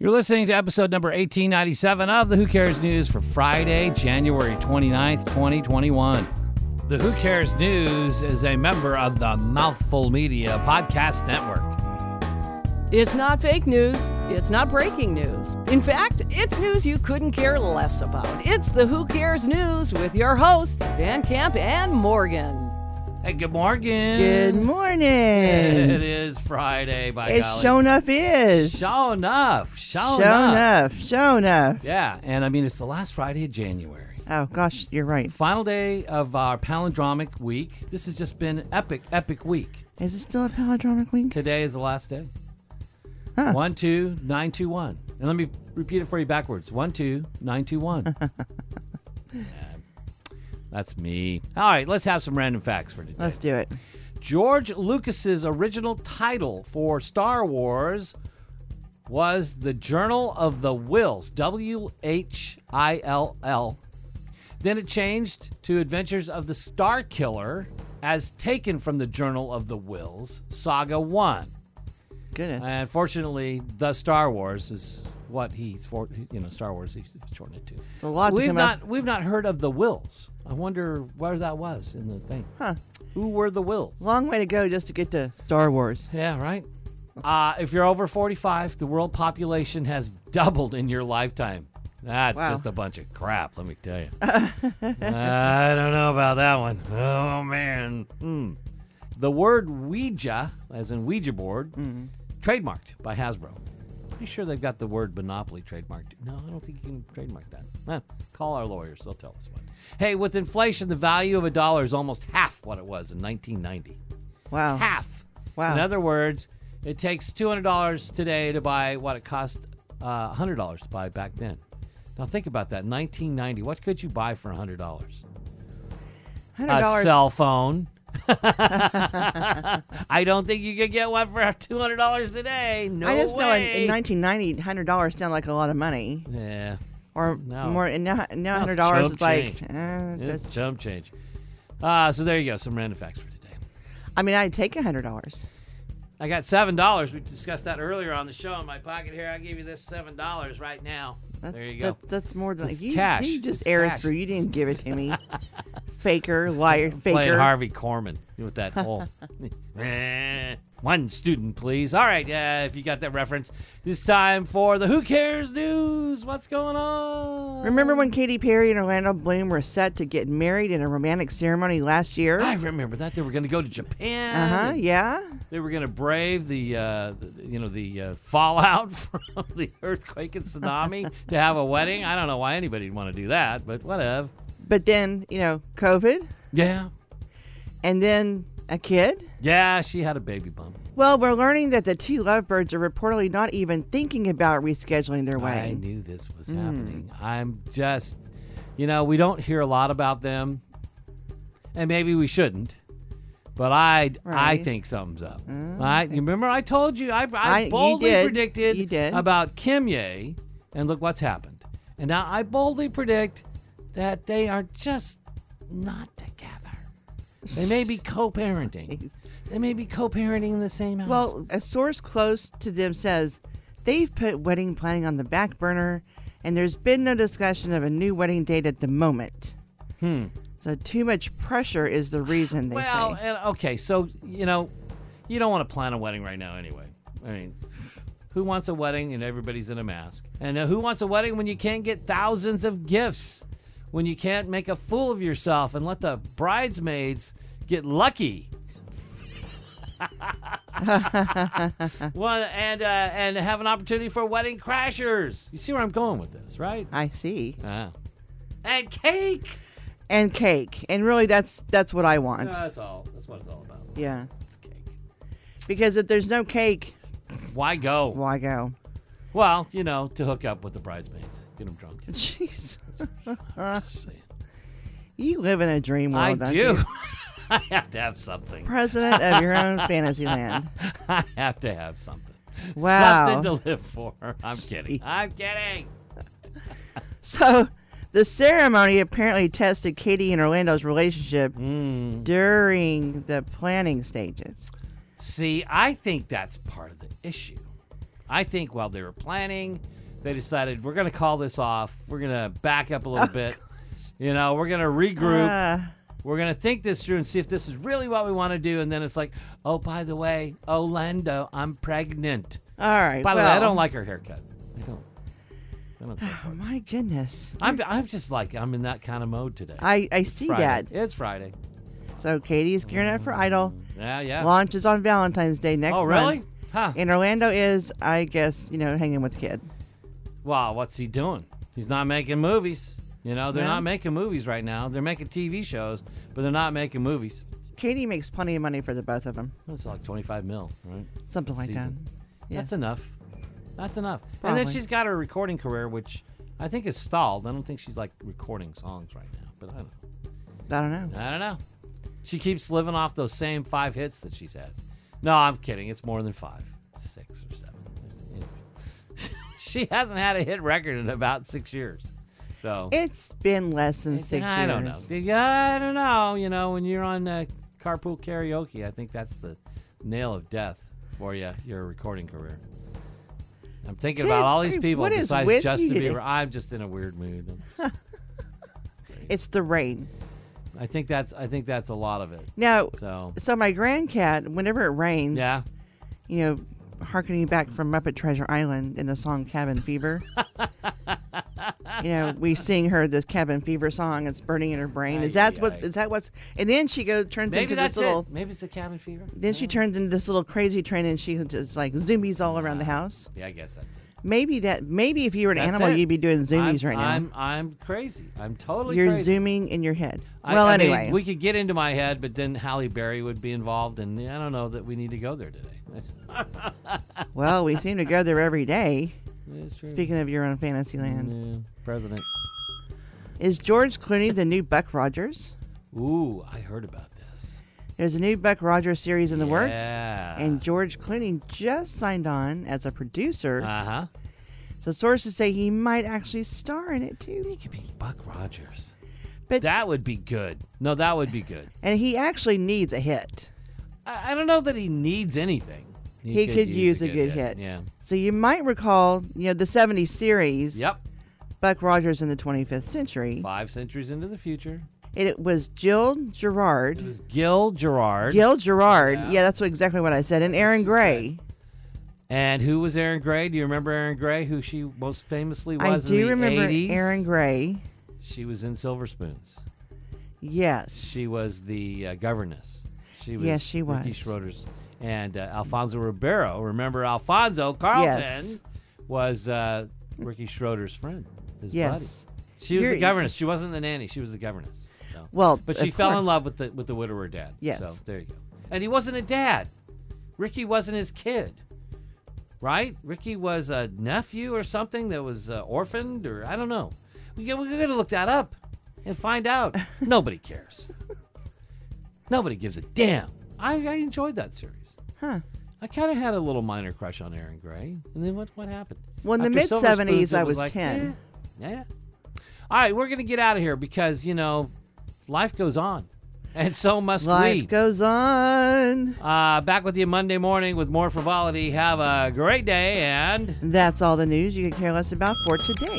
You're listening to episode number 1897 of the Who Cares News for Friday, January 29th, 2021. The Who Cares News is a member of the Mouthful Media Podcast Network. It's not fake news. It's not breaking news. In fact, it's news you couldn't care less about. It's the Who Cares News with your hosts, Van Camp and Morgan. Hey, good morning. Good morning. It is Friday, by golly. It sure enough is. Sure enough. Sure enough. Yeah, and I mean, it's the last Friday of January. Oh, gosh, you're right. Final day of our palindromic week. This has just been epic week. Is it still a palindromic week? Today is the last day. Huh. 12921. And let me repeat it for you backwards. 12921. Yeah, that's me. All right, let's have some random facts for today. Let's do it. George Lucas's original title for Star Wars was the Journal of the Whills, WHILL. Then it changed to Adventures of the Star Killer, as taken from the Journal of the Whills, Saga 1. Goodness. And fortunately, the Star Wars is what he's for. Star Wars he's shortened it to. It's a lot to come up. We've not heard of the Whills. I wonder where that was in the thing. Huh. Who were the Whills? Long way to go just to get to Star Wars. Yeah, right. If you're over 45, the world population has doubled in your lifetime. That's just a bunch of crap, let me tell you. I don't know about that one. Oh, man. The word Ouija, as in Ouija board, trademarked by Hasbro. Pretty sure they've got the word Monopoly trademarked. No, I don't think you can trademark that. Call our lawyers. They'll tell us what. Hey, with inflation, the value of a dollar is almost half what it was in 1990. Wow. Half. Wow. In other words, it takes $200 today to buy what it cost $100 to buy back then. Now think about that. 1990. What could you buy for $100? $100. A cell phone. I don't think you could get one for $200 today. No way. I just know in 1990, $100 sounded like a lot of money. Yeah. Or No. more. And now Now it's $100 chump is like, change. It's that's, chump change. So there you go. Some random facts for today. I mean, I'd take $100. I got $7. We discussed that earlier on the show in my pocket here. I'll give you this $7 right now. There you go. That's more than It's you. cash. You just It's air cash. it through. You didn't give it to me. Faker, liar, Playing faker. Harvey Korman with that whole one student, please. All right, if you got that reference, it's time for the Who Cares News. What's going on? Remember when Katy Perry and Orlando Bloom were set to get married in a romantic ceremony last year? I remember that. They were going to go to Japan. and Yeah. They were going to brave the fallout from the earthquake and tsunami to have a wedding. I don't know why anybody'd want to do that, but whatever. But then, COVID, Yeah. and then a kid. Yeah, she had a baby bump. Well, we're learning that the two lovebirds are reportedly not even thinking about rescheduling their I wedding. knew this was happening. I'm just, we don't hear a lot about them, and maybe we shouldn't. But I think something's up. You remember I told you, I boldly predicted You did. about Kim Ye, and look what's happened. And now I boldly predict that they are just not together. They may be co-parenting. They may be co-parenting in the same house. Well, a source close to them says they've put wedding planning on the back burner, and there's been no discussion of a new wedding date at the moment. So too much pressure is the reason, they say. And, okay, so, you don't want to plan a wedding right now anyway. I mean, who wants a wedding and everybody's in a mask? And who wants a wedding when you can't get thousands of gifts? When you can't make a fool of yourself and let the bridesmaids get lucky? And have an opportunity for wedding crashers. You see where I'm going with this, right? I see. And cake. And cake. And really, that's what I want. That's all. That's what it's all about. Yeah. It's cake. Because if there's no cake, Why go? why go? Well, to hook up with the bridesmaids. Get them drunk. Jeez. Just saying. You live in a dream world, I don't do. you? I have to have something. President of your own fantasy land. I have to have something. Wow. Something to live for. I'm kidding. Jeez. I'm kidding. So, the ceremony apparently tested Katie and Orlando's relationship during the planning stages. See, I think that's part of the issue. I think while they were planning, they decided we're going to call this off. We're going to back up a little bit. You know, we're going to regroup. We're going to think this through and see if this is really what we want to do. And then it's like, oh, by the way, Orlando, I'm pregnant. All right. By the way, I don't like her haircut. I don't care for Oh, it. my goodness. I'm just like, I'm in that kind of mode today. I see Friday. that. It's Friday. So Katie's gearing up for Idol. Yeah. Launches on Valentine's Day next month. Oh, really? Huh. And Orlando is, I guess, hanging with the kid. Well, what's he doing? He's not making movies. You know, they're No. not making movies right now. They're making TV shows, but they're not making movies. Katie makes plenty of money for the both of them. That's like 25 mil, right? Something like Season. that. Yeah. That's enough. That's enough. And Probably. then she's got her recording career, which I think is stalled. I don't think she's like recording songs right now, but I don't know. I don't know. She keeps living off those same 5 hits that she's had. No, I'm kidding. It's more than 5. 6 or 7. Anyway. She hasn't had a hit record in about 6 years. So It's been less than 6 years. I don't know. I don't know. You know, when you're on carpool karaoke, I think that's the nail of death for you, your recording career. I'm thinking about all these people what is besides with Justin you Bieber. I'm just in a weird mood. It's the rain. I think that's a lot of it. Now, So so my grandcat, whenever it rains, yeah. Harkening back from Muppet Treasure Island in the song Cabin Fever. We sing her this Cabin Fever song. It's burning in her brain. Is that what's? And then she turns Maybe into that's this little. it. Maybe it's the cabin fever. Then she turns into this little crazy train, and she just like zoomies all around the house. Yeah, I guess that's it. Maybe if you were an That's animal, it. you'd be doing zoomies right now. I'm crazy. I'm totally You're crazy. zooming in your head. I mean, Anyway, we could get into my head, but then Halle Berry would be involved, and I don't know that we need to go there today. we seem to go there every day. It's true. Speaking of your own fantasy land, Yeah, president. is George Clooney the new Buck Rogers? Ooh, I heard about this. There's a new Buck Rogers series in the works, Yeah. and George Clooney just signed on as a producer. Uh-huh. So sources say he might actually star in it too. He could be Buck Rogers. But That would be good. No, that would be good. and he actually needs a hit. I don't know that he needs anything. He could use a good hit. Yeah. So you might recall, the 70s series. Yep. Buck Rogers in the 25th century. 5 centuries into the future. It was Jill Gerard. It was Gil Gerard. Gil Gerard. Yeah. Yeah, that's exactly what I said. And Aaron she Gray. And who was Aaron Gray? Do you remember Aaron Gray, who she most famously was I in do the remember 80s? Aaron Gray. She was in Silver Spoons. Yes. She was the governess. She was Yes, she Ricky was. Schroeder's. And Alfonso Ribeiro, remember Alfonso Carlton, Yes. was Ricky Schroeder's friend, his Yes. buddy. She was You're- the governess. She wasn't the nanny. She was the governess. So. Well, But she of fell in course. love with the widower dad. Yes. So there you go. And he wasn't a dad. Ricky wasn't his kid. Right? Ricky was a nephew or something that was orphaned, or I don't know. We're going to look that up and find out. Nobody cares. Nobody gives a damn. I enjoyed that series. Huh. I kind of had a little minor crush on Aaron Gray. And then what happened? Well, in the After Silver mid-'70s, Spoons, it I was like, 10. Yeah. All right, we're going to get out of here because, life goes on. And so must Life we. goes on. Back with you Monday morning with more frivolity. Have a great day, and That's all the news you could care less about for today.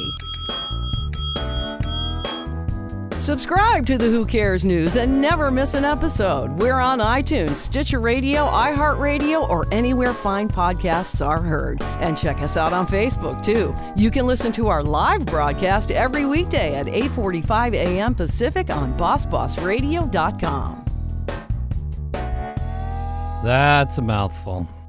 Subscribe to the Who Cares News and never miss an episode. We're on iTunes, Stitcher Radio, iHeartRadio, or anywhere fine podcasts are heard. And check us out on Facebook, too. You can listen to our live broadcast every weekday at 8:45 a.m. Pacific on BossBossRadio.com. that's a mouthful.